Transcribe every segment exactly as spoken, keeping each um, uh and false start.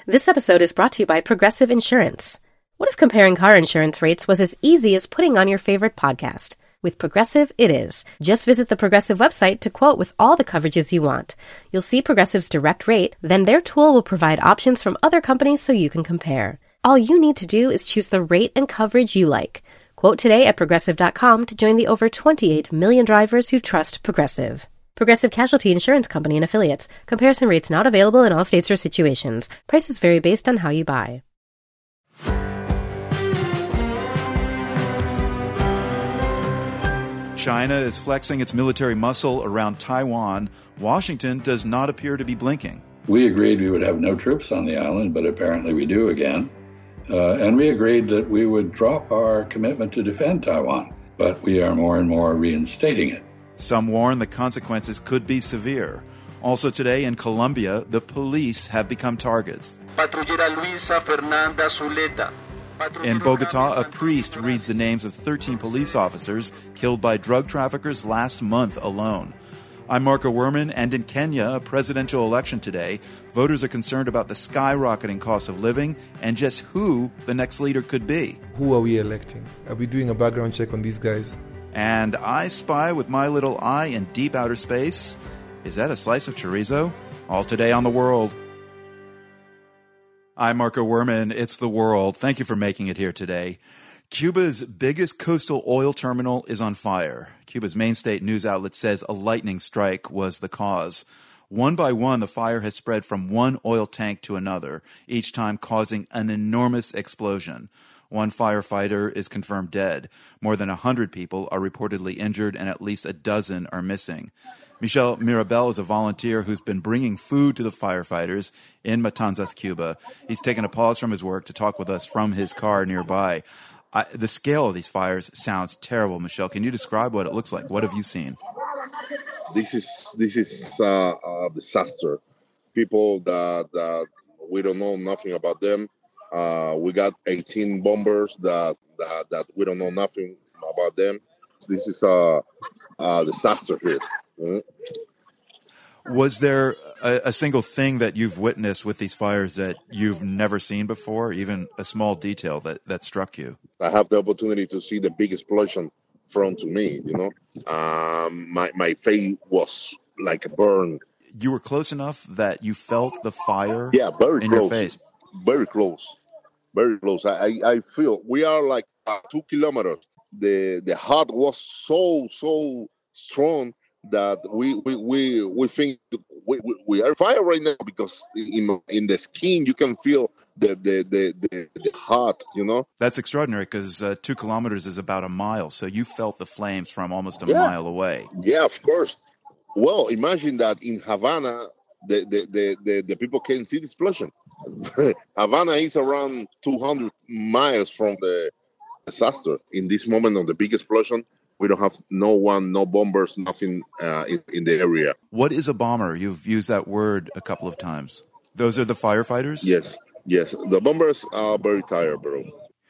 This episode is brought to you by Progressive Insurance. What if comparing car insurance rates was as easy as putting on your favorite podcast? With Progressive, it is. Just visit the Progressive website to quote with all the coverages you want. You'll see Progressive's direct rate, then their tool will provide options from other companies so you can compare. All you need to do is choose the rate and coverage you like. Quote today at Progressive dot com to join the over twenty-eight million drivers who trust Progressive. Progressive Casualty Insurance Company and Affiliates. Comparison rates not available in all states or situations. Prices vary based on how you buy. China is flexing its military muscle around Taiwan. Washington does not appear to be blinking. We agreed we would have no troops on the island, but apparently we do again. Uh, and we agreed that we would drop our commitment to defend Taiwan, but we are more and more reinstating it. Some warn the consequences could be severe. Also today in Colombia, the police have become targets. Patrullera Luisa Fernanda Zuleta. In Bogota, a priest reads the names of thirteen police officers killed by drug traffickers last month alone. I'm Marco Werman, and in Kenya, a presidential election today, voters are concerned about the skyrocketing cost of living and just who the next leader could be. Who are we electing? Are we doing a background check on these guys? And I spy with my little eye in deep outer space. Is that a slice of chorizo? All today on The World. I'm Marco Werman. It's The World. Thank you for making it here today. Cuba's biggest coastal oil terminal is on fire. Cuba's main state news outlet says a lightning strike was the cause. One by one, the fire has spread from one oil tank to another, each time causing an enormous explosion. One firefighter is confirmed dead. More than one hundred people are reportedly injured, and at least a dozen are missing. Michel Mirabel is a volunteer who's been bringing food to the firefighters in Matanzas, Cuba. He's taken a pause from his work to talk with us from his car nearby. I, the scale of these fires sounds terrible. Michel, can you describe what it looks like? What have you seen? This is this is uh, a disaster. People that, that we don't know nothing about them. Uh, we got eighteen bombers that, that that we don't know nothing about them. This is a, a disaster here. Mm-hmm. Was there a, a single thing that you've witnessed with these fires that you've never seen before, even a small detail that, that struck you? I have the opportunity to see the big explosion from to me, you know. Um, my, my face was like a burn. You were close enough that you felt the fire yeah, very in close. your face? Very close. Very close. I, I feel we are like uh, two kilometers. The the heat was so so strong that we we we, we think we, we, we are fire right now because in in the skin you can feel the the the the, the heat. You know. That's extraordinary because uh, two kilometers is about a mile. So you felt the flames from almost a yeah. mile away. Yeah, of course. Well, imagine that in Havana, the the the the, the people can see the explosion. Havana is around two hundred miles from the disaster. In this moment of the big explosion, we don't have no one, no bombers, nothing uh, in, in the area. What is a bomber? You've used that word a couple of times. Those are the firefighters? Yes, yes. The bombers are very tired, bro.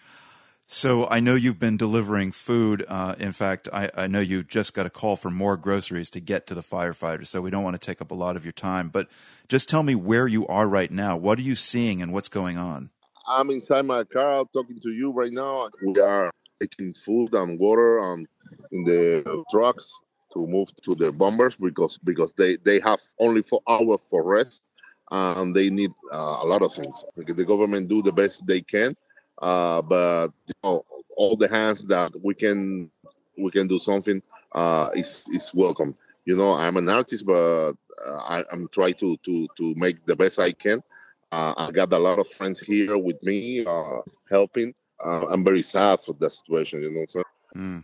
So I know you've been delivering food. Uh, in fact, I, I know you just got a call for more groceries to get to the firefighters, so we don't want to take up a lot of your time. But just tell me where you are right now. What are you seeing and what's going on? I'm inside my car talking to you right now. We are taking food and water um, in the trucks to move to the bombers because because they, they have only four hours for rest and they need uh, a lot of things. The government do the best they can. Uh, but you know, all the hands that we can we can do something uh, is is welcome. You know, I'm an artist, but uh, I, I'm trying to, to, to make the best I can. Uh, I got a lot of friends here with me uh, helping. Uh, I'm very sad for the situation. You know, so. Mm.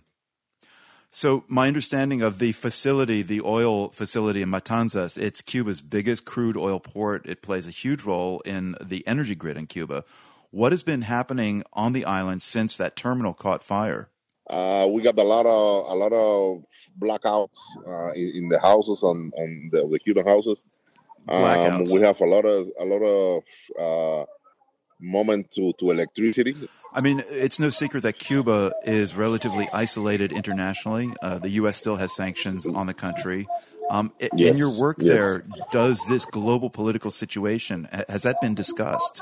So my understanding of the facility, the oil facility in Matanzas, it's Cuba's biggest crude oil port. It plays a huge role in the energy grid in Cuba. What has been happening on the island since that terminal caught fire? Uh, we got a lot of a lot of blackouts uh, in, in the houses on, on the, the Cuban houses. Blackouts. Um, we have a lot of a lot of uh, moment to, to electricity. I mean, it's no secret that Cuba is relatively isolated internationally. Uh, the U S still has sanctions on the country. Um, i- Yes, in your work yes. there, does this global political situation, ha- has that been discussed?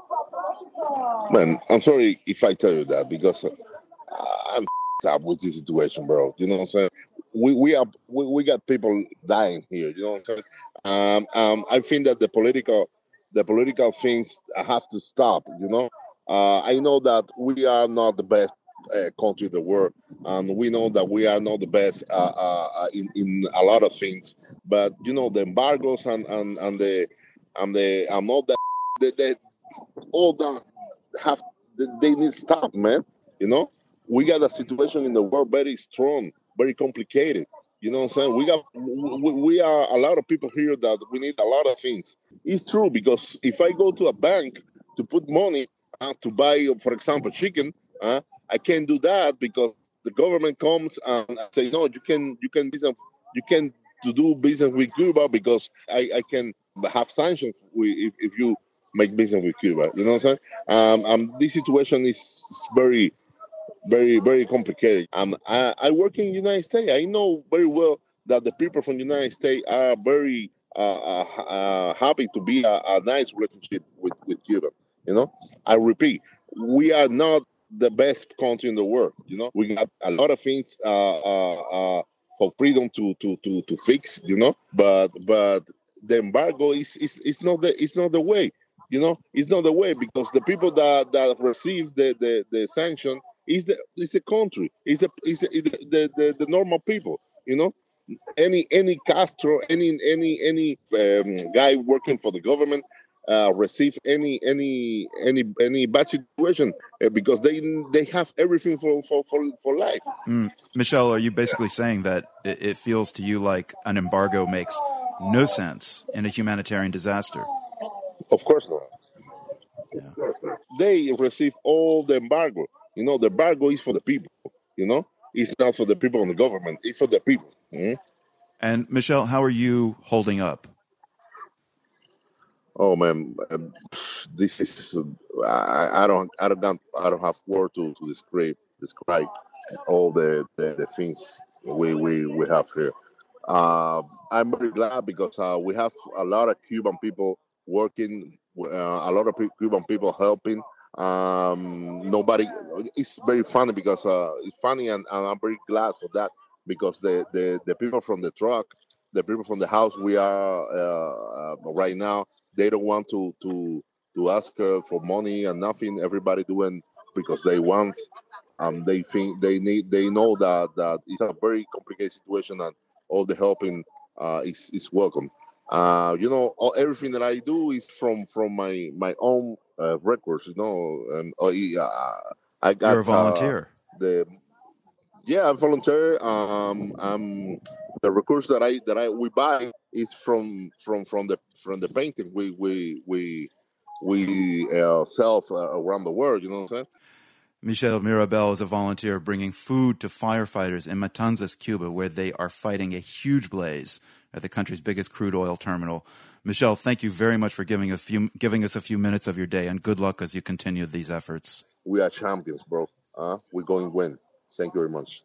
Man, I'm sorry if I tell you that because uh, I'm up with this situation, bro. You know what I'm saying? We we are we, we got people dying here. You know what I'm saying? Um, um, I think that the political the political things have to stop. You know, uh, I know that we are not the best uh, country in the world, and we know that we are not the best uh, uh, in in a lot of things. But you know, the embargoes and and, and the and the and all that, they, they, all that have they, they need to stop, man. You know, we got a situation in the world very strong, very complicated. You know what I'm saying? We got we, we are a lot of people here that we need a lot of things. It's true because if I go to a bank to put money uh, to buy, for example, chicken, uh, I can't do that because the government comes and say no, you can you can business you can to do business with Cuba because I, I can have sanctions if, if you make business with Cuba. You know what I'm saying? Um, um, this situation is, is very, very, very complicated. Um, I, I work in the United States. I know very well that the people from the United States are very uh, uh, uh, happy to be a, a nice relationship with, with Cuba. You know, I repeat, we are not the best country in the world. You know, we got a lot of things uh, uh, uh, for freedom to, to, to, to fix. You know, but but the embargo is, is, is not the it's not the way. You know, it's not the way because the people that, that receive the, the, the sanction is the is the country, is the is the, the, the, the normal people. You know, any any Castro, any any any um, guy working for the government uh, receive any any any any bad situation uh, because they they have everything for for for, for life. Mm. Michelle, are you basically saying that it, it feels to you like an embargo makes no sense in a humanitarian disaster? Of course not. Yeah. They receive all the embargo. You know, the embargo is for the people. You know, it's not for the people in the government. It's for the people. Mm-hmm. And Michelle, how are you holding up? Oh man, uh, this is uh, I, I don't I don't I don't have word to, to describe describe all the, the, the things we, we, we have here. Uh, I'm very glad because uh, we have a lot of Cuban people working, uh, a lot of Cuban people helping. Um, nobody, it's very funny because uh, it's funny and, and I'm very glad for that because the, the, the people from the truck, the people from the house we are uh, uh, right now, they don't want to to to ask uh, for money and nothing. Everybody doing because they want. Um, they think they need. They know that that it's a very complicated situation and all the helping uh, is is welcome. Uh, you know, all, everything that I do is from from my my own uh, records. You know, and uh, I got You're a volunteer. Uh, the yeah, I'm volunteer. Um, um, the records that I that I we buy is from from from the from the painting we we we we uh, sell uh, around the world. You know what I'm saying? Michelle Mirabel is a volunteer bringing food to firefighters in Matanzas, Cuba, where they are fighting a huge blaze at the country's biggest crude oil terminal. Michelle, thank you very much for giving a few giving us a few minutes of your day, and good luck as you continue these efforts. We are champions, bro. Uh, we're going to win. Thank you very much.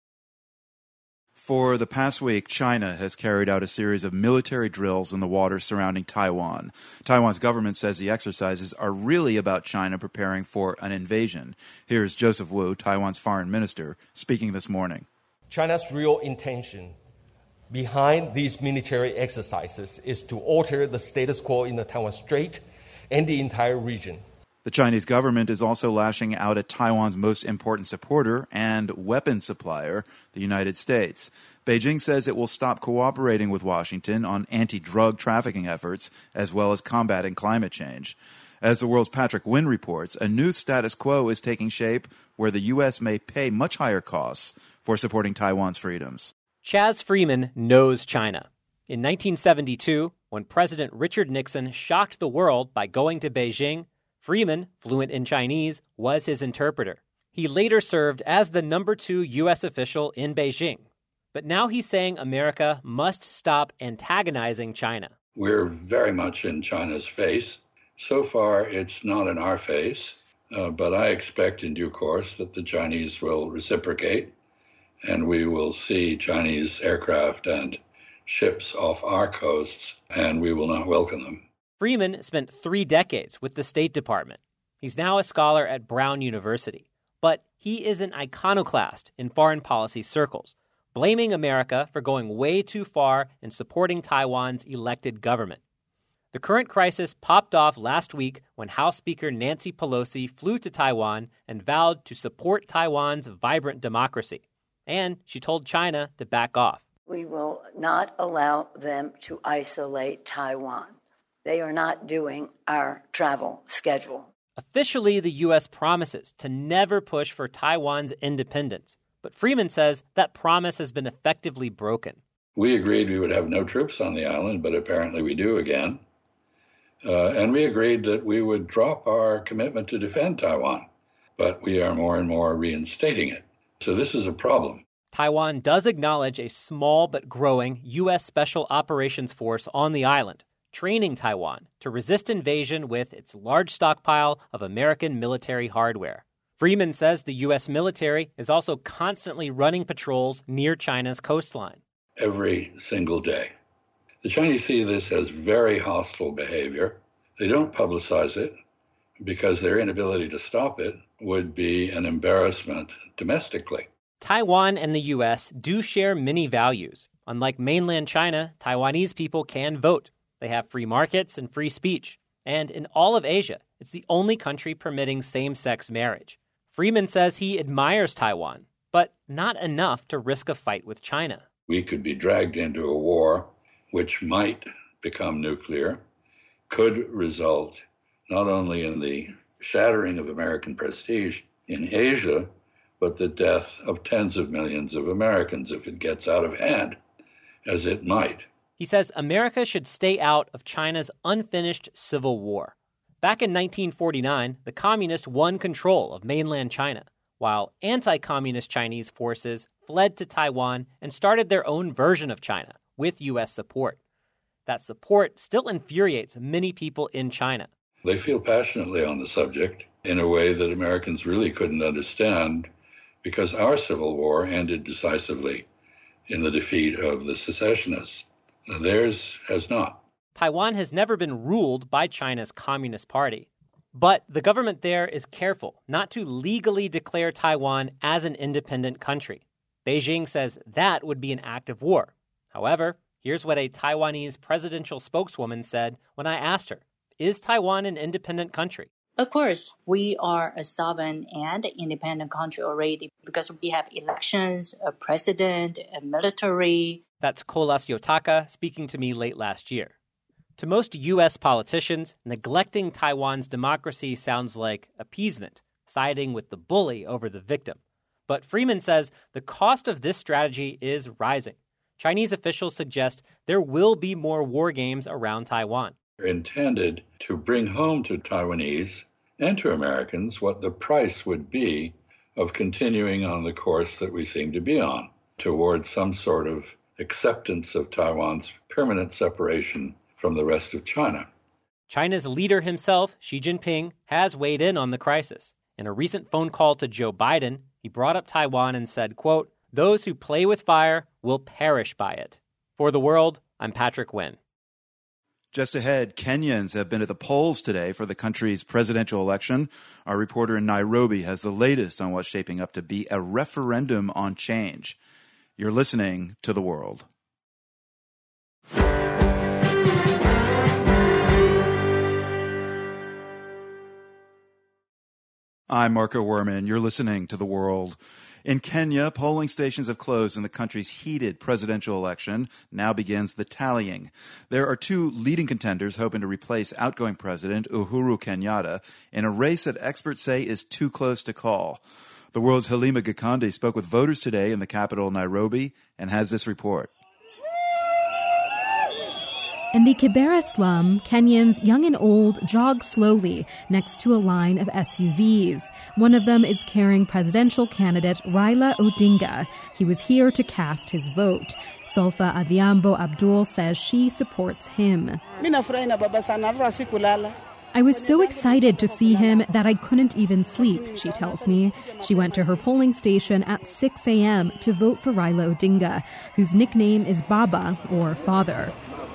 For the past week, China has carried out a series of military drills in the waters surrounding Taiwan. Taiwan's government says the exercises are really about China preparing for an invasion. Here's Joseph Wu, Taiwan's foreign minister, speaking this morning. China's real intention behind these military exercises is to alter the status quo in the Taiwan Strait and the entire region. The Chinese government is also lashing out at Taiwan's most important supporter and weapons supplier, the United States. Beijing says it will stop cooperating with Washington on anti-drug trafficking efforts, as well as combating climate change. As the world's Patrick Wynn reports, a new status quo is taking shape where the U S may pay much higher costs for supporting Taiwan's freedoms. Chaz Freeman knows China. In nineteen seventy-two, when President Richard Nixon shocked the world by going to Beijing, Freeman, fluent in Chinese, was his interpreter. He later served as the number two U S official in Beijing. But now he's saying America must stop antagonizing China. We're very much in China's face. So far, it's not in our face, uh, but I expect in due course that the Chinese will reciprocate, and we will see Chinese aircraft and ships off our coasts, and we will not welcome them. Freeman spent three decades with the State Department. He's now a scholar at Brown University, but he is an iconoclast in foreign policy circles, blaming America for going way too far in supporting Taiwan's elected government. The current crisis popped off last week when House Speaker Nancy Pelosi flew to Taiwan and vowed to support Taiwan's vibrant democracy. And she told China to back off. We will not allow them to isolate Taiwan. They are not doing our travel schedule. Officially, the U S promises to never push for Taiwan's independence. But Freeman says that promise has been effectively broken. We agreed we would have no troops on the island, but apparently we do again. Uh, and we agreed that we would drop our commitment to defend Taiwan, but we are more and more reinstating it. So this is a problem. Taiwan does acknowledge a small but growing U S Special Operations Force on the island, training Taiwan to resist invasion with its large stockpile of American military hardware. Freeman says the U S military is also constantly running patrols near China's coastline. Every single day. The Chinese see this as very hostile behavior. They don't publicize it because their inability to stop it would be an embarrassment domestically. Taiwan and the U S do share many values. Unlike mainland China, Taiwanese people can vote. They have free markets and free speech. And in all of Asia, it's the only country permitting same-sex marriage. Freeman says he admires Taiwan, but not enough to risk a fight with China. We could be dragged into a war which might become nuclear, could result not only in the shattering of American prestige in Asia, but the death of tens of millions of Americans if it gets out of hand, as it might. He says America should stay out of China's unfinished civil war. Back in nineteen forty-nine, the communists won control of mainland China, while anti-communist Chinese forces fled to Taiwan and started their own version of China with U S support. That support still infuriates many people in China. They feel passionately on the subject in a way that Americans really couldn't understand because our Civil War ended decisively in the defeat of the secessionists. Theirs has not. Taiwan has never been ruled by China's Communist Party. But the government there is careful not to legally declare Taiwan as an independent country. Beijing says that would be an act of war. However, here's what a Taiwanese presidential spokeswoman said when I asked her, is Taiwan an independent country? Of course, we are a sovereign and independent country already because we have elections, a president, a military. That's Kolas Yotaka speaking to me late last year. To most U S politicians, neglecting Taiwan's democracy sounds like appeasement, siding with the bully over the victim. But Freeman says the cost of this strategy is rising. Chinese officials suggest there will be more war games around Taiwan. They're intended to bring home to Taiwanese and to Americans what the price would be of continuing on the course that we seem to be on, towards some sort of acceptance of Taiwan's permanent separation from the rest of China. China's leader himself, Xi Jinping, has weighed in on the crisis. In a recent phone call to Joe Biden, he brought up Taiwan and said, quote, "Those who play with fire will perish by it." For The World, I'm Patrick Wynn. Just ahead, Kenyans have been at the polls today for the country's presidential election. Our reporter in Nairobi has the latest on what's shaping up to be a referendum on change. You're listening to The World. I'm Marco Werman. You're listening to The World. In Kenya, polling stations have closed in the country's heated presidential election. Now begins the tallying. There are two leading contenders hoping to replace outgoing President Uhuru Kenyatta in a race that experts say is too close to call. The World's Halima Gikandi spoke with voters today in the capital, Nairobi, and has this report. In the Kibera slum, Kenyans, young and old, jog slowly next to a line of S U Vs. One of them is carrying presidential candidate Raila Odinga. He was here to cast his vote. Solfa Adhiambo Abdul says she supports him. I was so excited to see him that I couldn't even sleep, she tells me. She went to her polling station at six a.m. to vote for Raila Odinga, whose nickname is Baba, or father.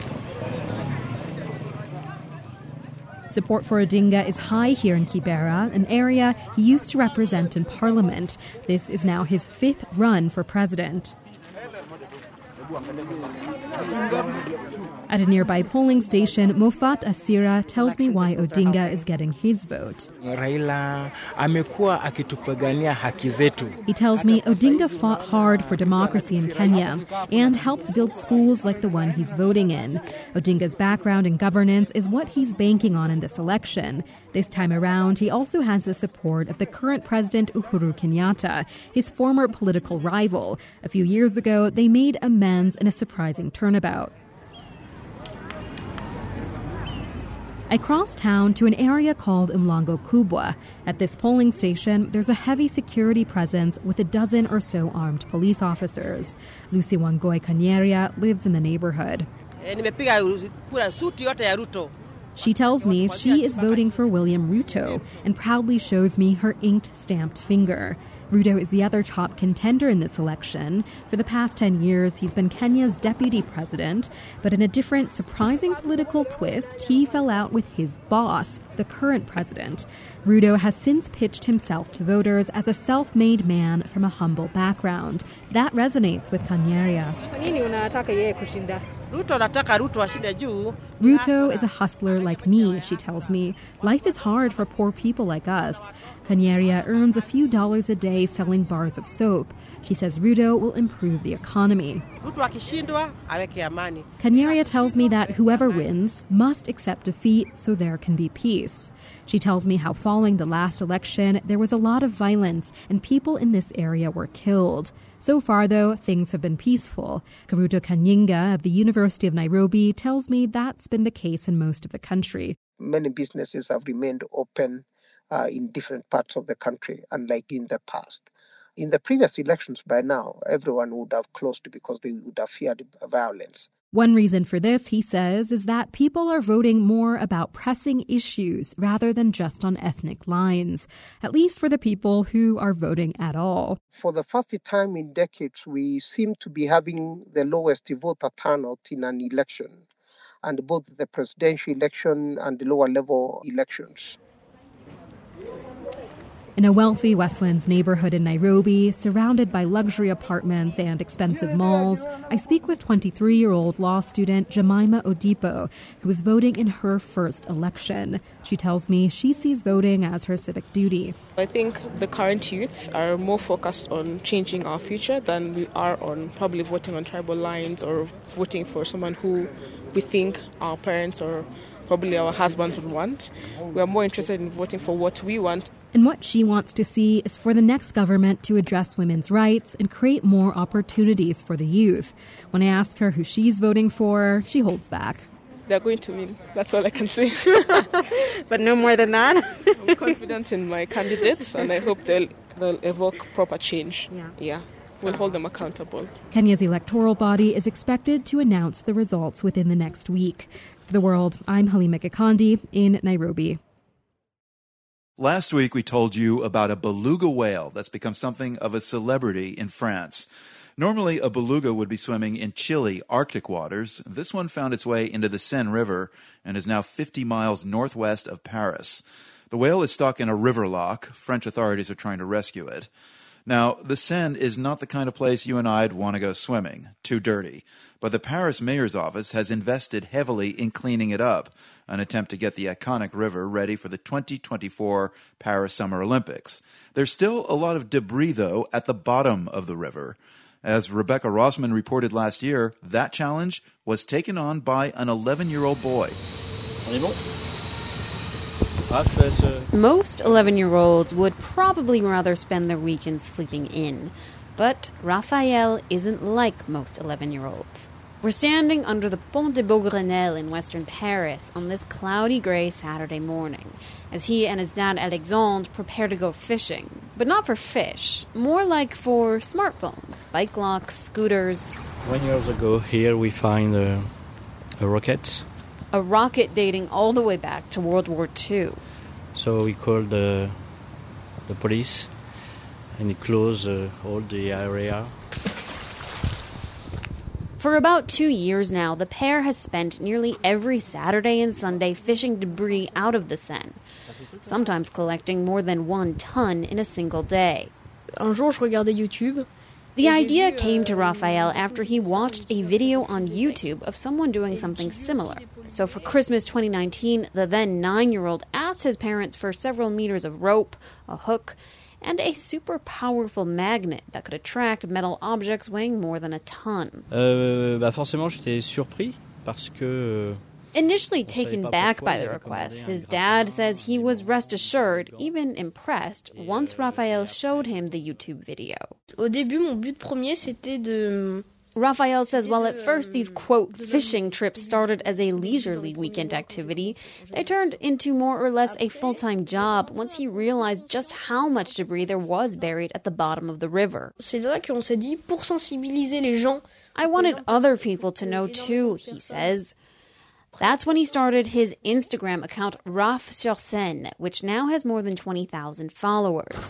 Support for Odinga is high here in Kibera, an area he used to represent in parliament. This is now his fifth run for president. At a nearby polling station, Mofat Asira tells me why Odinga is getting his vote. Raila amekuwa akitupigania haki zetu. He tells me Odinga fought hard for democracy in Kenya and helped build schools like the one he's voting in. Odinga's background in governance is what he's banking on in this election. This time around, he also has the support of the current president Uhuru Kenyatta, his former political rival. A few years ago, they made amends in a surprising turnabout. I cross town to an area called Mlango Kubwa. At this polling station, there's a heavy security presence with a dozen or so armed police officers. Lucy Wangoi Kanyeria lives in the neighborhood. She tells me she is voting for William Ruto and proudly shows me her inked stamped finger. Ruto is the other top contender in this election. For the past ten years, he's been Kenya's deputy president, but in a different, surprising political twist, he fell out with his boss, the current president. Ruto has since pitched himself to voters as a self-made man from a humble background. That resonates with Kanyeria. Ruto is a hustler like me, she tells me. Life is hard for poor people like us. Kanyeria earns a few dollars a day selling bars of soap. She says Ruto will improve the economy. Kanyeria tells me that whoever wins must accept defeat so there can be peace. She tells me how following the last election, there was a lot of violence and people in this area were killed. So far, though, things have been peaceful. Karuto Kanyinga of the University of Nairobi tells me that's been the case in most of the country. Many businesses have remained open uh, in different parts of the country, unlike in the past. In the previous elections, by now, everyone would have closed because they would have feared violence. One reason for this, he says, is that people are voting more about pressing issues rather than just on ethnic lines, at least for the people who are voting at all. For the first time in decades, we seem to be having the lowest voter turnout in an election, and both the presidential election and the lower level elections. In a wealthy Westlands neighborhood in Nairobi, surrounded by luxury apartments and expensive malls, I speak with twenty-three-year-old law student Jemima Odipo, who is voting in her first election. She tells me she sees voting as her civic duty. I think the current youth are more focused on changing our future than we are on probably voting on tribal lines or voting for someone who we think our parents or probably our husbands would want. We are more interested in voting for what we want. And what she wants to see is for the next government to address women's rights and create more opportunities for the youth. When I ask her who she's voting for, she holds back. They're going to win. That's all I can say. But no more than that? I'm confident in my candidates, and I hope they'll, they'll evoke proper change. Yeah. yeah. We'll hold them accountable. Kenya's electoral body is expected to announce the results within the next week. For The World, I'm Halima Gikandi in Nairobi. Last week, we told you about a beluga whale that's become something of a celebrity in France. Normally, a beluga would be swimming in chilly Arctic waters. This one found its way into the Seine River and is now fifty miles northwest of Paris. The whale is stuck in a river lock. French authorities are trying to rescue it. Now, the Seine is not the kind of place you and I'd want to go swimming. Too dirty. But the Paris mayor's office has invested heavily in cleaning it up, an attempt to get the iconic river ready for the twenty twenty-four Paris Summer Olympics. There's still a lot of debris, though, at the bottom of the river. As Rebecca Rossman reported last year, that challenge was taken on by an eleven-year-old boy. Most eleven-year-olds would probably rather spend their weekend sleeping in. But Raphael isn't like most eleven-year-olds. We're standing under the Pont de Beaugrenelle in western Paris on this cloudy gray Saturday morning, as he and his dad Alexandre prepare to go fishing. But not for fish, more like for smartphones, bike locks, scooters. One year ago, here we find a, a rocket a rocket dating all the way back to World War Two. So we called the, the police and it closed uh, all the area. For about two years now, the pair has spent nearly every Saturday and Sunday fishing debris out of the Seine, sometimes collecting more than one ton in a single day. Un jour, je regardais YouTube. The idea came to Raphael after he watched a video on YouTube of someone doing something similar. So for Christmas twenty nineteen, the then nine-year-old asked his parents for several meters of rope, a hook, and a super powerful magnet that could attract metal objects weighing more than a ton. Euh, bah forcément, j'étais surpris parce que... Initially taken back by the request, his dad says he was rest assured, even impressed, once Raphael showed him the YouTube video. Au début, mon but premier, c'était de... Raphael says while at first these, quote, fishing trips started as a leisurely weekend activity, they turned into more or less a full-time job once he realized just how much debris there was buried at the bottom of the river. C'est là qu'on s'est dit, pour sensibiliser les gens. I wanted other people to know too, he says. That's when he started his Instagram account Raf sur Seine, which now has more than twenty thousand followers.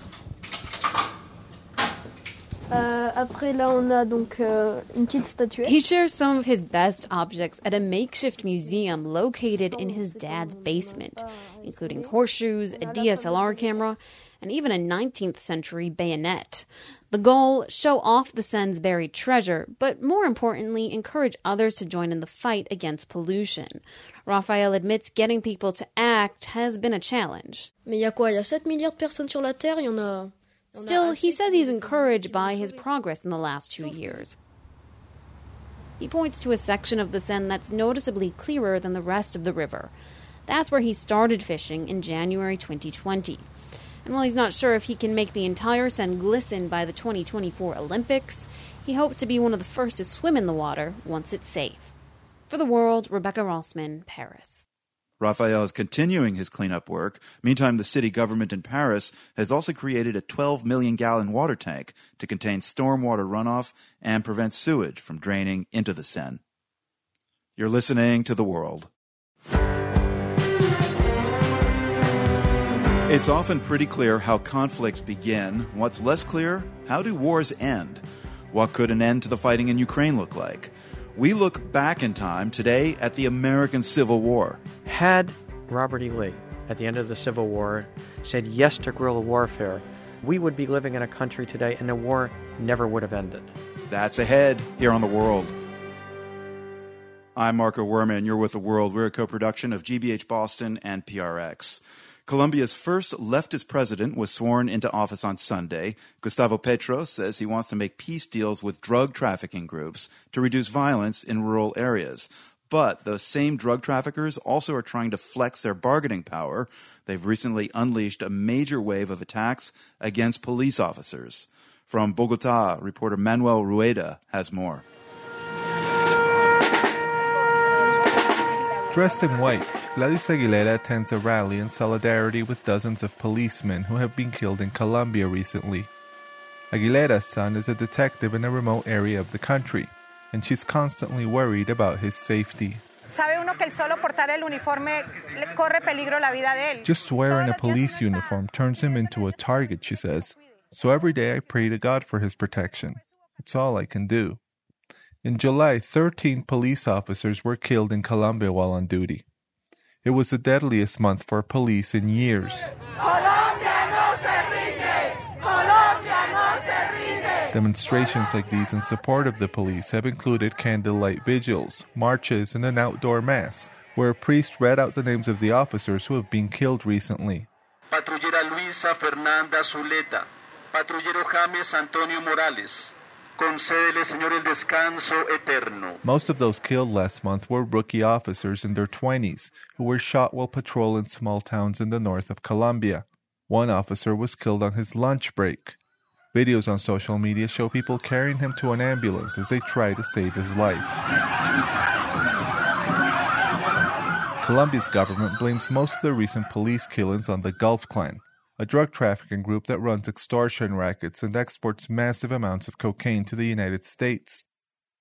Euh, après, là, on a donc euh, une petite statuette. He shares some of his best objects at a makeshift museum located in his dad's basement, including horseshoes, a D S L R camera, and even a nineteenth century bayonet. The goal, show off the Seine's buried treasure, but more importantly, encourage others to join in the fight against pollution. Raphael admits getting people to act has been a challenge. Mais il y a quoi? Il y a sept milliards de personnes sur la Terre, il y en a... Still, he says he's encouraged by his progress in the last two years. He points to a section of the Seine that's noticeably clearer than the rest of the river. That's where he started fishing in January twenty twenty. And while he's not sure if he can make the entire Seine glisten by the twenty twenty-four Olympics, he hopes to be one of the first to swim in the water once it's safe. For The World, Rebecca Rossman, Paris. Raphael is continuing his cleanup work. Meantime, the city government in Paris has also created a twelve million gallon water tank to contain stormwater runoff and prevent sewage from draining into the Seine. You're listening to The World. It's often pretty clear how conflicts begin. What's less clear? How do wars end? What could an end to the fighting in Ukraine look like? We look back in time today at the American Civil War. Had Robert E. Lee, at the end of the Civil War, said yes to guerrilla warfare, we would be living in a country today and the war never would have ended. That's ahead here on The World. I'm Marco Werman. You're with The World. We're a co-production of G B H Boston and P R X. Colombia's first leftist president was sworn into office on Sunday. Gustavo Petro says he wants to make peace deals with drug trafficking groups to reduce violence in rural areas. But those same drug traffickers also are trying to flex their bargaining power. They've recently unleashed a major wave of attacks against police officers. From Bogota, reporter Manuel Rueda has more. Dressed in white, Gladys Aguilera attends a rally in solidarity with dozens of policemen who have been killed in Colombia recently. Aguilera's son is a detective in a remote area of the country, and she's constantly worried about his safety. Just wearing a police uniform turns him into a target, she says. So every day I pray to God for his protection. It's all I can do. In July, thirteen police officers were killed in Colombia while on duty. It was the deadliest month for police in years. Demonstrations like these in support of the police have included candlelight vigils, marches, and an outdoor mass, where a priest read out the names of the officers who have been killed recently. Patrullera Luisa Fernanda Zuleta, Patrullero James Antonio Morales, concédele, Señor, el descanso eterno. Most of those killed last month were rookie officers in their twenties who were shot while patrolling small towns in the north of Colombia. One officer was killed on his lunch break. Videos on social media show people carrying him to an ambulance as they try to save his life. Colombia's government blames most of the recent police killings on the Gulf Clan, a drug trafficking group that runs extortion rackets and exports massive amounts of cocaine to the United States.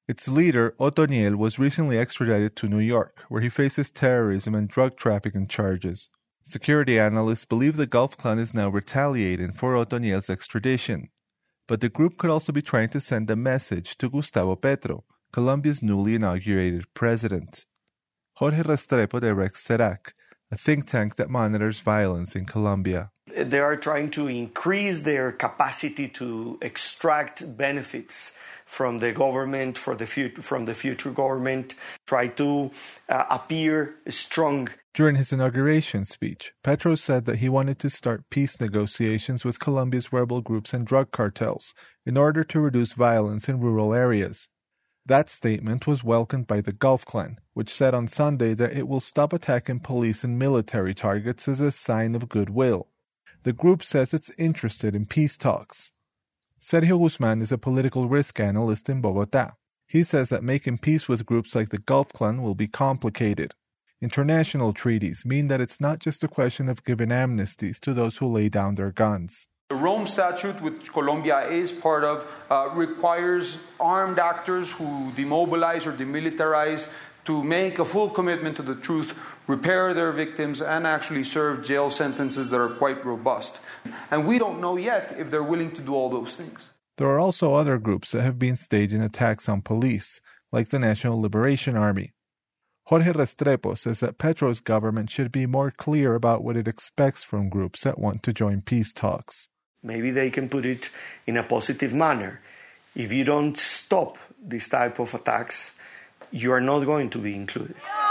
Its leader, Otoniel, was recently extradited to New York, where he faces terrorism and drug trafficking charges. Security analysts believe the Gulf Clan is now retaliating for Otoniel's extradition. But the group could also be trying to send a message to Gustavo Petro, Colombia's newly inaugurated president. Jorge Restrepo directs CERAC, a think tank that monitors violence in Colombia. They are trying to increase their capacity to extract benefits from the government, for the fut- from the future government, try to uh, appear strong. During his inauguration speech, Petro said that he wanted to start peace negotiations with Colombia's rebel groups and drug cartels in order to reduce violence in rural areas. That statement was welcomed by the Gulf Clan, which said on Sunday that it will stop attacking police and military targets as a sign of goodwill. The group says it's interested in peace talks. Sergio Guzman is a political risk analyst in Bogotá. He says that making peace with groups like the Gulf Clan will be complicated. International treaties mean that it's not just a question of giving amnesties to those who lay down their guns. The Rome Statute, which Colombia is part of, uh, requires armed actors who demobilize or demilitarize to make a full commitment to the truth, repair their victims, and actually serve jail sentences that are quite robust. And we don't know yet if they're willing to do all those things. There are also other groups that have been staging attacks on police, like the National Liberation Army. Jorge Restrepo says that Petro's government should be more clear about what it expects from groups that want to join peace talks. Maybe they can put it in a positive manner. If you don't stop this type of attacks, you are not going to be included.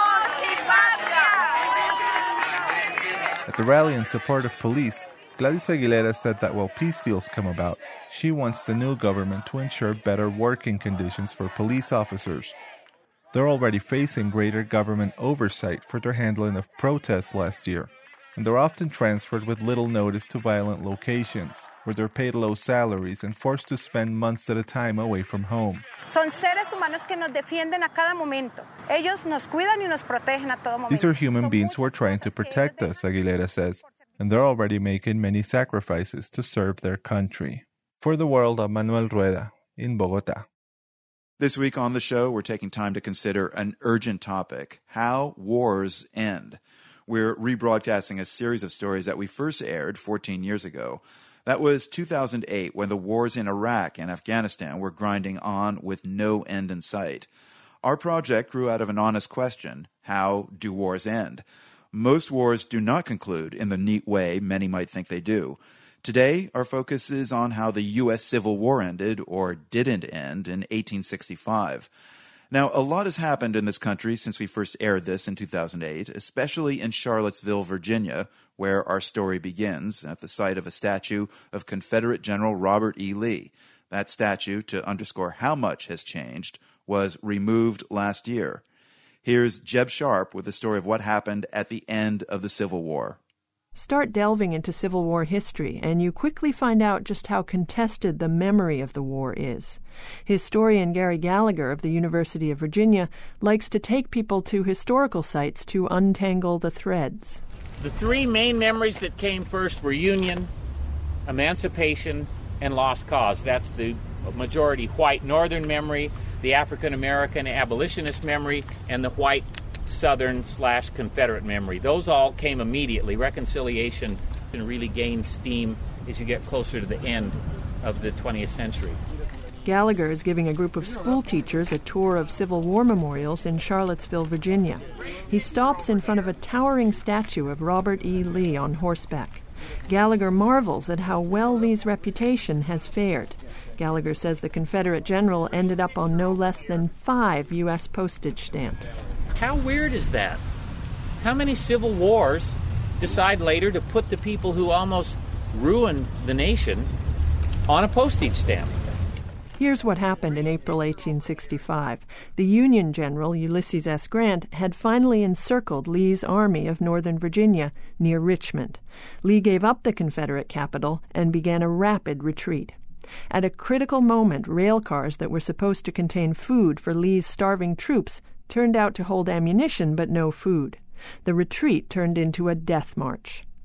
At the rally in support of police, Gladys Aguilera said that while peace deals come about, she wants the new government to ensure better working conditions for police officers. They're already facing greater government oversight for their handling of protests last year, and they're often transferred with little notice to violent locations, where they're paid low salaries and forced to spend months at a time away from home. Son seres humanos que nos defienden a cada momento. Ellos nos cuidan y nos protegen a todo momento. These are human beings who are trying to protect us, Aguilera says, and they're already making many sacrifices to serve their country. For the World, I'm Manuel Rueda in Bogotá. This week on the show, we're taking time to consider an urgent topic: how wars end. We're rebroadcasting a series of stories that we first aired fourteen years ago. That was two thousand eight, when the wars in Iraq and Afghanistan were grinding on with no end in sight. Our project grew out of an honest question: how do wars end? Most wars do not conclude in the neat way many might think they do. Today, our focus is on how the U S Civil War ended, or didn't end, in eighteen sixty-five. Now, a lot has happened in this country since we first aired this in two thousand eight, especially in Charlottesville, Virginia, where our story begins, at the site of a statue of Confederate General Robert E. Lee. That statue, to underscore how much has changed, was removed last year. Here's Jeb Sharp with the story of what happened at the end of the Civil War. Start delving into Civil War history, and you quickly find out just how contested the memory of the war is. Historian Gary Gallagher of the University of Virginia likes to take people to historical sites to untangle the threads. The three main memories that came first were Union, Emancipation, and Lost Cause. That's the majority white Northern memory, the African-American abolitionist memory, and the white Southern slash Confederate memory. Those all came immediately. Reconciliation can really gain steam as you get closer to the end of the twentieth century. Gallagher is giving a group of school teachers a tour of Civil War memorials in Charlottesville, Virginia. He stops in front of a towering statue of Robert E. Lee on horseback. Gallagher marvels at how well Lee's reputation has fared. Gallagher says the Confederate general ended up on no less than five U S postage stamps. How weird is that? How many civil wars decide later to put the people who almost ruined the nation on a postage stamp? Here's what happened in April eighteen sixty-five. The Union general, Ulysses S. Grant, had finally encircled Lee's army of Northern Virginia near Richmond. Lee gave up the Confederate capital and began a rapid retreat. At a critical moment, rail cars that were supposed to contain food for Lee's starving troops turned out to hold ammunition but no food. The retreat turned into a death march.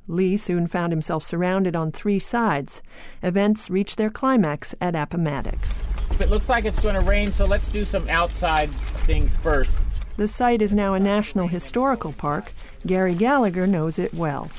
Lee soon found himself surrounded on three sides. Events reached their climax at Appomattox. It looks like it's going to rain, so let's do some outside things first. The site is now a National Historical Park. Gary Gallagher knows it well.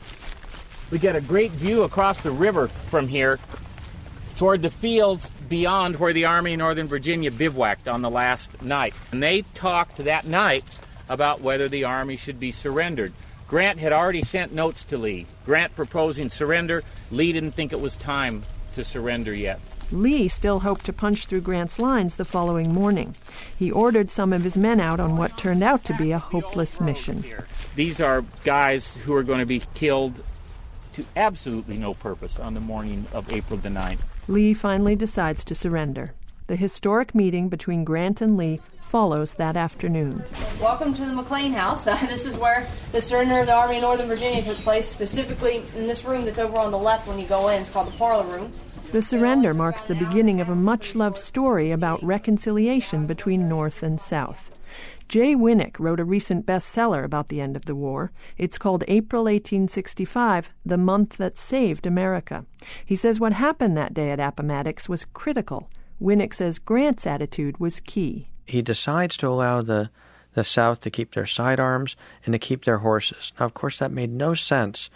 We get a great view across the river from here toward the fields beyond where the Army of Northern Virginia bivouacked on the last night. And they talked that night about whether the Army should be surrendered. Grant had already sent notes to Lee. Grant proposing surrender. Lee didn't think it was time to surrender yet. Lee still hoped to punch through Grant's lines the following morning. He ordered some of his men out on what turned out to be a hopeless mission. These are guys who are going to be killed to absolutely no purpose on the morning of April the ninth. Lee finally decides to surrender. The historic meeting between Grant and Lee follows that afternoon. Welcome to the McLean House. Uh, this is where the surrender of the Army of Northern Virginia took place, specifically in this room that's over on the left when you go in. It's called the parlor room. The surrender marks the beginning of a much-loved story about reconciliation between North and South. Jay Winnick wrote a recent bestseller about the end of the war. It's called April eighteen sixty-five, The Month That Saved America. He says what happened that day at Appomattox was critical. Winnick says Grant's attitude was key. He decides to allow the, the South to keep their sidearms and to keep their horses. Now, of course, that made no sense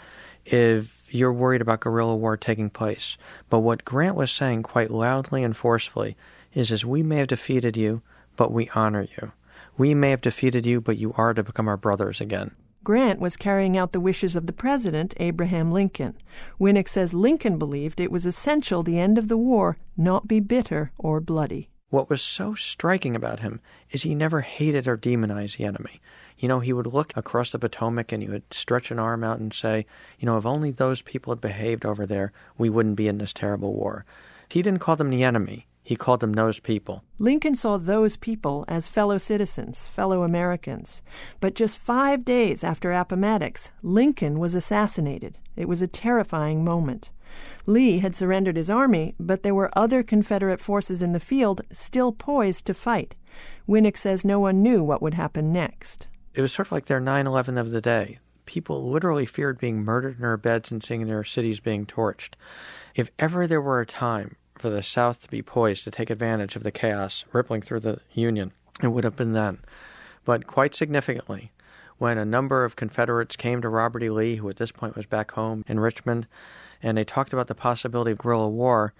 if you're worried about guerrilla war taking place. But what Grant was saying quite loudly and forcefully is, is we may have defeated you, but we honor you. We may have defeated you, but you are to become our brothers again. Grant was carrying out the wishes of the president, Abraham Lincoln. Winnick says Lincoln believed it was essential the end of the war not be bitter or bloody. What was so striking about him is he never hated or demonized the enemy. You know, he would look across the Potomac and he would stretch an arm out and say, you know, if only those people had behaved over there, we wouldn't be in this terrible war. He didn't call them the enemy. He called them those people. Lincoln saw those people as fellow citizens, fellow Americans. But just five days after Appomattox, Lincoln was assassinated. It was a terrifying moment. Lee had surrendered his army, but there were other Confederate forces in the field still poised to fight. Winnick says no one knew what would happen next. It was sort of like their nine eleven of the day. People literally feared being murdered in their beds and seeing their cities being torched. If ever there were a time for the South to be poised to take advantage of the chaos rippling through the Union, it would have been then. But quite significantly, when a number of Confederates came to Robert E. Lee, who at this point was back home in Richmond, and they talked about the possibility of guerrilla war,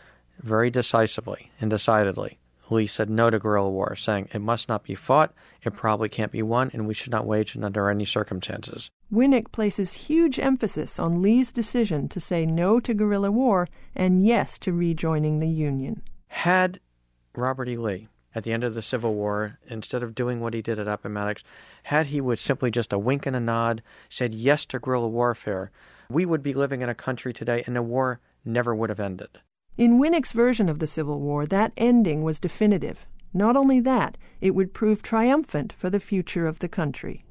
very decisively and decidedly, Lee said no to guerrilla war, saying it must not be fought, it probably can't be won, and we should not wage it under any circumstances. Winnick places huge emphasis on Lee's decision to say no to guerrilla war and yes to rejoining the Union. Had Robert E. Lee, at the end of the Civil War, instead of doing what he did at Appomattox, had he with simply just a wink and a nod said yes to guerrilla warfare, we would be living in a country today and the war never would have ended. In Winnick's version of the Civil War, that ending was definitive. Not only that, it would prove triumphant for the future of the country.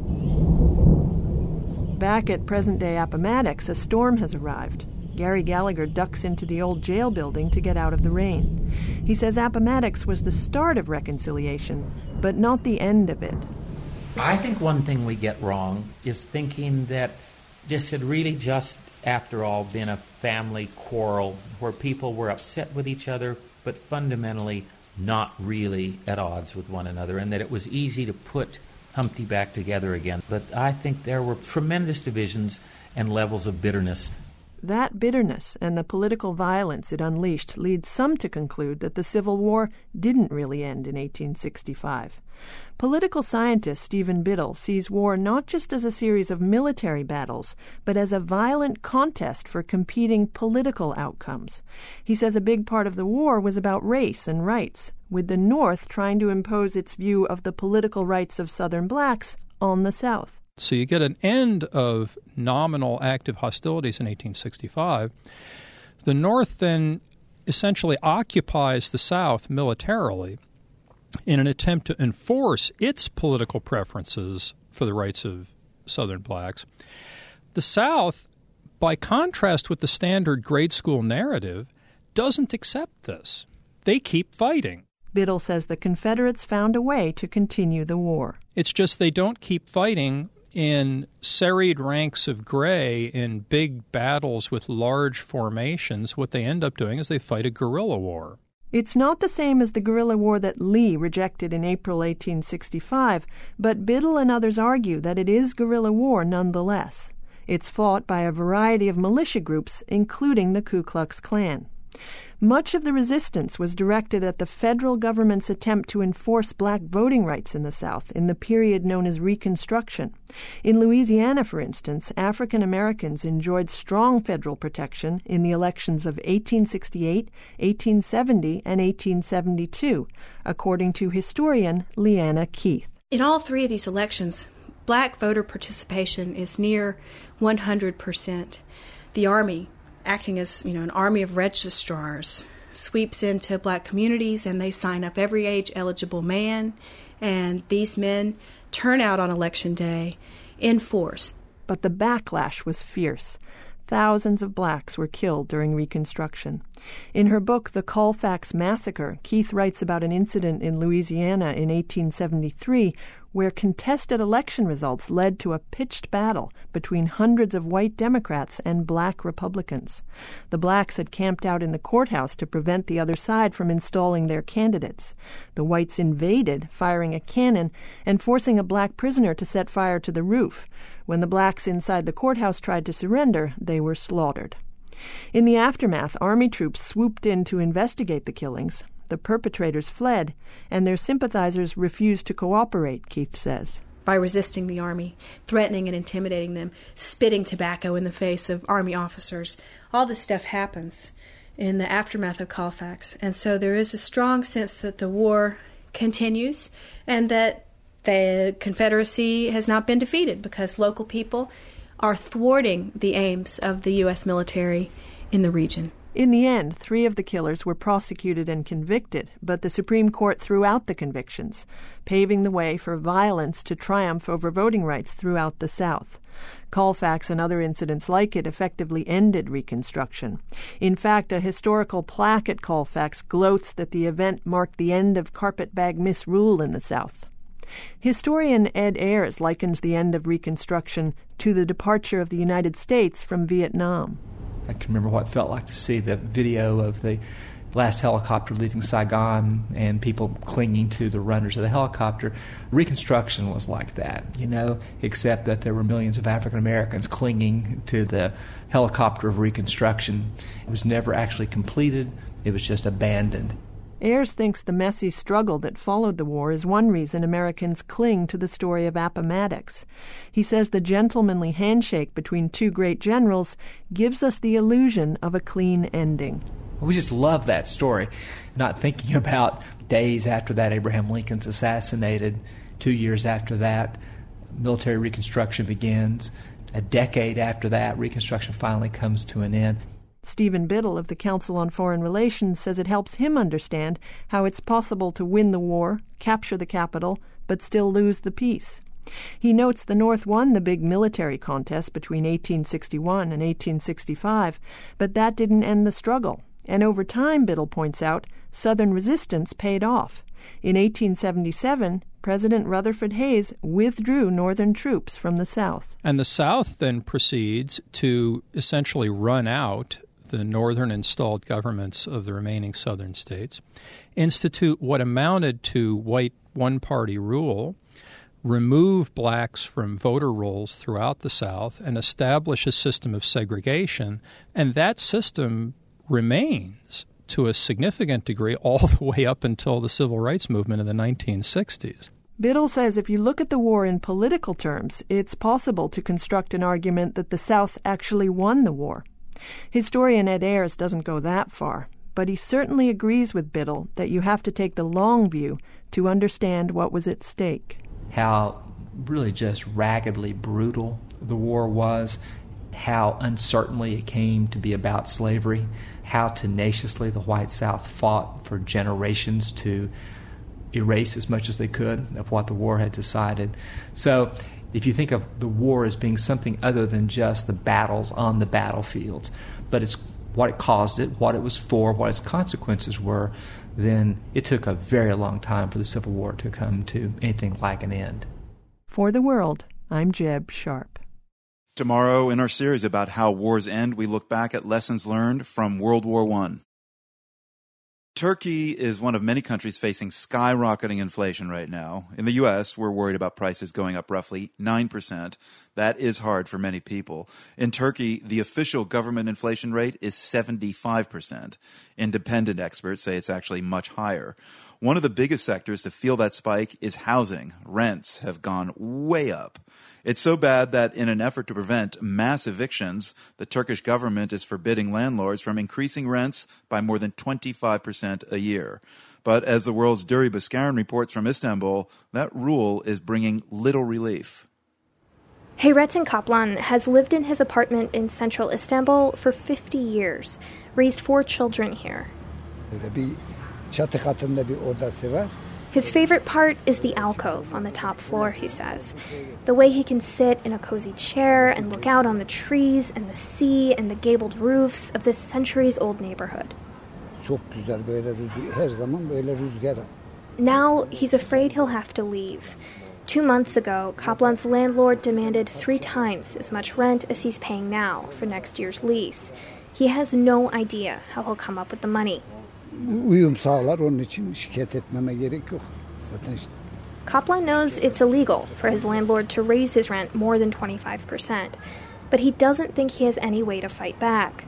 Back at present-day Appomattox, a storm has arrived. Gary Gallagher ducks into the old jail building to get out of the rain. He says Appomattox was the start of reconciliation, but not the end of it. I think one thing we get wrong is thinking that this had really just, after all, been a family quarrel where people were upset with each other, but fundamentally not really at odds with one another, and that it was easy to put Humpty back together again. But I think there were tremendous divisions and levels of bitterness. That bitterness and the political violence it unleashed leads some to conclude that the Civil War didn't really end in eighteen sixty-five. Political scientist Stephen Biddle sees war not just as a series of military battles, but as a violent contest for competing political outcomes. He says a big part of the war was about race and rights, with the North trying to impose its view of the political rights of Southern blacks on the South. So you get an end of nominal active hostilities in eighteen sixty-five. The North then essentially occupies the South militarily in an attempt to enforce its political preferences for the rights of Southern blacks. The South, by contrast with the standard grade school narrative, doesn't accept this. They keep fighting. Biddle says the Confederates found a way to continue the war. It's just they don't keep fighting in serried ranks of gray in big battles with large formations, what they end up doing is they fight a guerrilla war. It's not the same as the guerrilla war that Lee rejected in April eighteen sixty-five, but Biddle and others argue that it is guerrilla war nonetheless. It's fought by a variety of militia groups, including the Ku Klux Klan. Much of the resistance was directed at the federal government's attempt to enforce black voting rights in the South in the period known as Reconstruction. In Louisiana, for instance, African Americans enjoyed strong federal protection in the elections of eighteen sixty-eight, eighteen seventy, and eighteen seventy-two, according to historian Leanna Keith. In all three of these elections, black voter participation is near one hundred percent. The Army, acting as, you know, an army of registrars, sweeps into black communities, and they sign up every age-eligible man, and these men turn out on Election Day in force. But the backlash was fierce. Thousands of blacks were killed during Reconstruction. In her book, The Colfax Massacre, Keith writes about an incident in Louisiana in eighteen seventy-three where contested election results led to a pitched battle between hundreds of white Democrats and black Republicans. The blacks had camped out in the courthouse to prevent the other side from installing their candidates. The whites invaded, firing a cannon and forcing a black prisoner to set fire to the roof. When the blacks inside the courthouse tried to surrender, they were slaughtered. In the aftermath, Army troops swooped in to investigate the killings. The perpetrators fled, and their sympathizers refused to cooperate, Keith says. By resisting the Army, threatening and intimidating them, spitting tobacco in the face of Army officers, all this stuff happens in the aftermath of Colfax. And so there is a strong sense that the war continues and that the Confederacy has not been defeated because local people are thwarting the aims of the U S military in the region. In the end, three of the killers were prosecuted and convicted, but the Supreme Court threw out the convictions, paving the way for violence to triumph over voting rights throughout the South. Colfax and other incidents like it effectively ended Reconstruction. In fact, a historical plaque at Colfax gloats that the event marked the end of carpetbag misrule in the South. Historian Ed Ayers likens the end of Reconstruction to the departure of the United States from Vietnam. I can remember what it felt like to see the video of the last helicopter leaving Saigon and people clinging to the runners of the helicopter. Reconstruction was like that, you know, except that there were millions of African Americans clinging to the helicopter of Reconstruction. It was never actually completed. It was just abandoned. Ayers thinks the messy struggle that followed the war is one reason Americans cling to the story of Appomattox. He says the gentlemanly handshake between two great generals gives us the illusion of a clean ending. We just love that story, not thinking about days after that Abraham Lincoln's assassinated, two years after that, military Reconstruction begins, a decade after that, Reconstruction finally comes to an end. Stephen Biddle of the Council on Foreign Relations says it helps him understand how it's possible to win the war, capture the capital, but still lose the peace. He notes the North won the big military contest between eighteen sixty-one and eighteen sixty-five, but that didn't end the struggle. And over time, Biddle points out, Southern resistance paid off. In eighteen seventy-seven, President Rutherford Hayes withdrew Northern troops from the South. And the South then proceeds to essentially run out the Northern installed governments of the remaining Southern states, institute what amounted to white one-party rule, remove blacks from voter rolls throughout the South, and establish a system of segregation. And that system remains to a significant degree all the way up until the Civil Rights Movement in the nineteen sixties. Biddle says if you look at the war in political terms, it's possible to construct an argument that the South actually won the war. Historian Ed Ayers doesn't go that far, but he certainly agrees with Biddle that you have to take the long view to understand what was at stake. How really just raggedly brutal the war was, how uncertainly it came to be about slavery, how tenaciously the white South fought for generations to erase as much as they could of what the war had decided. So if you think of the war as being something other than just the battles on the battlefields, but it's what it caused it, what it was for, what its consequences were, then it took a very long time for the Civil War to come to anything like an end. For the World, I'm Jeb Sharp. Tomorrow, in our series about how wars end, we look back at lessons learned from World War One. Turkey is one of many countries facing skyrocketing inflation right now. In the U S, we're worried about prices going up roughly nine percent. That is hard for many people. In Turkey, the official government inflation rate is seventy-five percent. Independent experts say it's actually much higher. One of the biggest sectors to feel that spike is housing. Rents have gone way up. It's so bad that in an effort to prevent mass evictions, the Turkish government is forbidding landlords from increasing rents by more than twenty-five percent a year. But as the world's Duri Baskarin reports from Istanbul, that rule is bringing little relief. Hayrettin Kaplan has lived in his apartment in central Istanbul for fifty years, raised four children here. His favorite part is the alcove on the top floor, he says. The way he can sit in a cozy chair and look out on the trees and the sea and the gabled roofs of this centuries-old neighborhood. Now, he's afraid he'll have to leave. Two months ago, Kaplan's landlord demanded three times as much rent as he's paying now for next year's lease. He has no idea how he'll come up with the money. Kaplan knows it's illegal for his landlord to raise his rent more than twenty-five percent, but he doesn't think he has any way to fight back.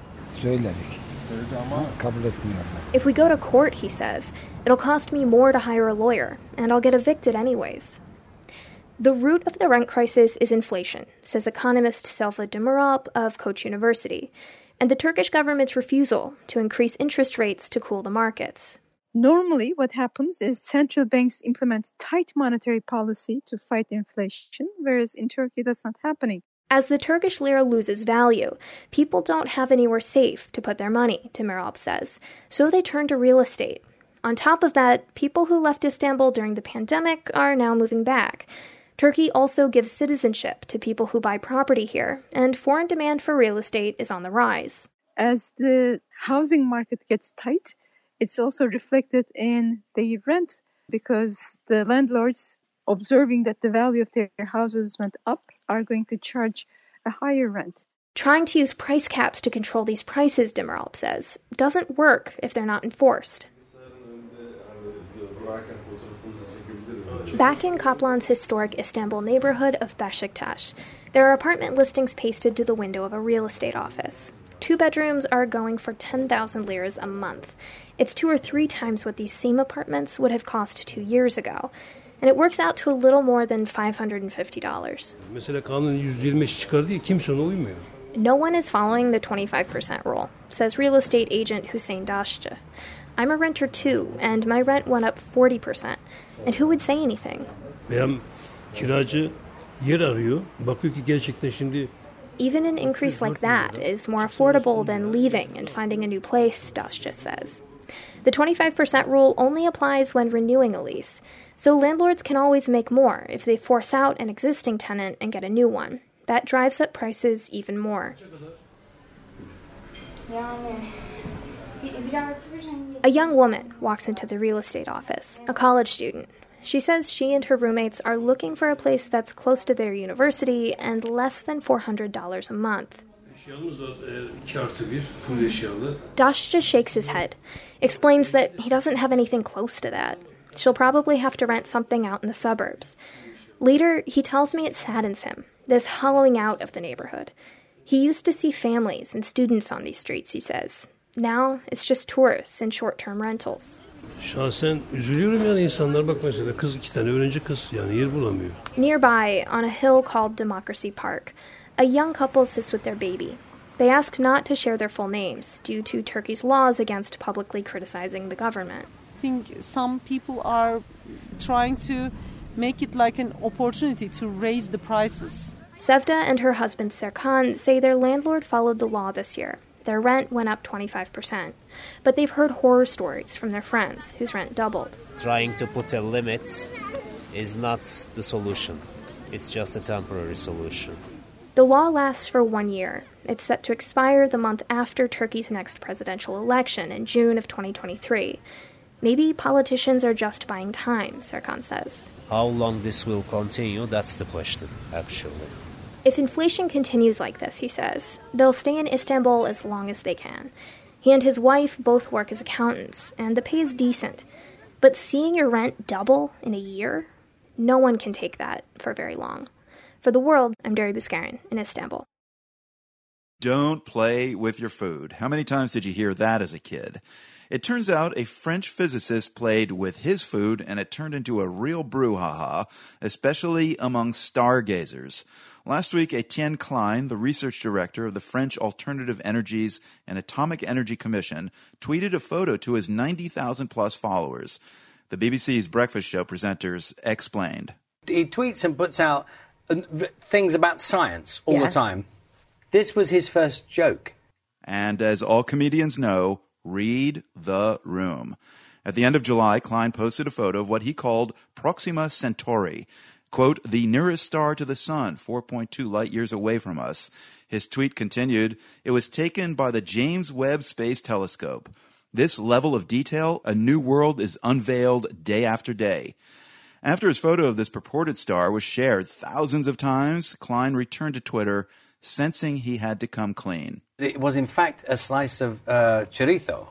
If we go to court, he says, it'll cost me more to hire a lawyer, and I'll get evicted anyways. The root of the rent crisis is inflation, says economist Selva Demiralp of Koç University, and the Turkish government's refusal to increase interest rates to cool the markets. Normally, what happens is central banks implement tight monetary policy to fight inflation, whereas in Turkey that's not happening. As the Turkish lira loses value, people don't have anywhere safe to put their money, Demiralp says, so they turn to real estate. On top of that, people who left Istanbul during the pandemic are now moving back. Turkey also gives citizenship to people who buy property here, and foreign demand for real estate is on the rise. As the housing market gets tight, it's also reflected in the rent, because the landlords, observing that the value of their houses went up, are going to charge a higher rent. Trying to use price caps to control these prices, Demiralp says, doesn't work if they're not enforced. Back in Kaplan's historic Istanbul neighborhood of Beşiktaş, there are apartment listings pasted to the window of a real estate office. Two bedrooms are going for ten thousand liras a month. It's two or three times what these same apartments would have cost two years ago, and it works out to a little more than five hundred fifty dollars. No one is following the twenty-five percent rule, says real estate agent Hüseyin Daşçı. I'm a renter too, and my rent went up forty percent. And who would say anything? Even an increase like that is more affordable than leaving and finding a new place, Daşçı says. The twenty-five percent rule only applies when renewing a lease, so landlords can always make more if they force out an existing tenant and get a new one. That drives up prices even more. A young woman walks into the real estate office, a college student. She says she and her roommates are looking for a place that's close to their university and less than four hundred dollars a month. Daşçı shakes his head, explains that he doesn't have anything close to that. She'll probably have to rent something out in the suburbs. Later, he tells me it saddens him, this hollowing out of the neighborhood. He used to see families and students on these streets, he says. Now, it's just tourists and short-term rentals. Nearby, on a hill called Democracy Park, a young couple sits with their baby. They ask not to share their full names due to Turkey's laws against publicly criticizing the government. I think some people are trying to make it like an opportunity to raise the prices. Sevda and her husband Serkan say their landlord followed the law this year. Their rent went up twenty-five percent. But they've heard horror stories from their friends whose rent doubled. Trying to put a limit is not the solution. It's just a temporary solution. The law lasts for one year. It's set to expire the month after Turkey's next presidential election in June of twenty twenty-three. Maybe politicians are just buying time, Serkan says. How long this will continue, that's the question, actually. If inflation continues like this, he says, they'll stay in Istanbul as long as they can. He and his wife both work as accountants, and the pay is decent. But seeing your rent double in a year, no one can take that for very long. For The World, I'm Dari Buskarin in Istanbul. Don't play with your food. How many times did you hear that as a kid? It turns out a French physicist played with his food, and it turned into a real brouhaha, especially among stargazers. Last week, Etienne Klein, the research director of the French Alternative Energies and Atomic Energy Commission, tweeted a photo to his ninety thousand plus followers. The B B C's Breakfast Show presenters explained. He tweets and puts out things about science all Yeah. the time. This was his first joke. And as all comedians know, read the room. At the end of July, Klein posted a photo of what he called Proxima Centauri, quote, the nearest star to the sun, four point two light years away from us. His tweet continued, it was taken by the James Webb Space Telescope. This level of detail, a new world is unveiled day after day. After his photo of this purported star was shared thousands of times, Klein returned to Twitter, sensing he had to come clean. It was, in fact, a slice of uh, chorizo.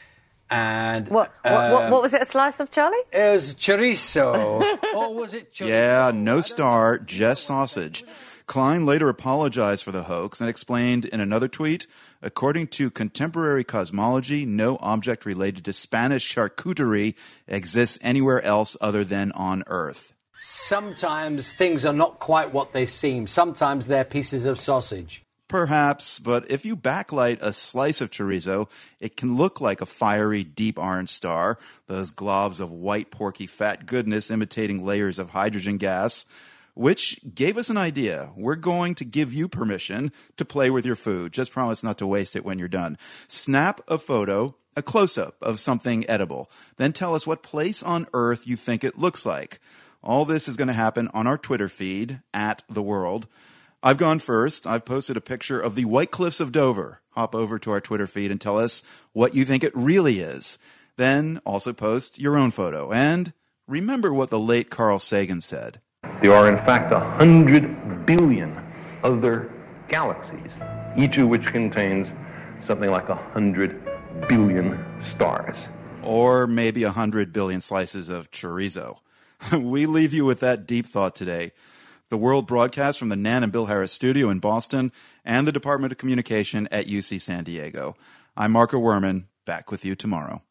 And What, what, uh, what, what was it, a slice of, Charlie? It was chorizo. Or was it chorizo? Yeah, no star, just sausage. Klein later apologized for the hoax and explained in another tweet, according to contemporary cosmology, no object related to Spanish charcuterie exists anywhere else other than on Earth. Sometimes things are not quite what they seem. Sometimes they're pieces of sausage. Perhaps, but if you backlight a slice of chorizo, it can look like a fiery, deep orange star, those globs of white, porky, fat goodness imitating layers of hydrogen gas, which gave us an idea. We're going to give you permission to play with your food. Just promise not to waste it when you're done. Snap a photo, a close-up of something edible. Then tell us what place on Earth you think it looks like. All this is going to happen on our Twitter feed, at The World. I've gone first. I've posted a picture of the White Cliffs of Dover. Hop over to our Twitter feed and tell us what you think it really is. Then also post your own photo. And remember what the late Carl Sagan said. There are, in fact, a hundred billion other galaxies, each of which contains something like a hundred billion stars. Or maybe a hundred billion slices of chorizo. We leave you with that deep thought today. The World broadcast from the Nan and Bill Harris studio in Boston and the Department of Communication at U C San Diego. I'm Marco Werman, back with you tomorrow.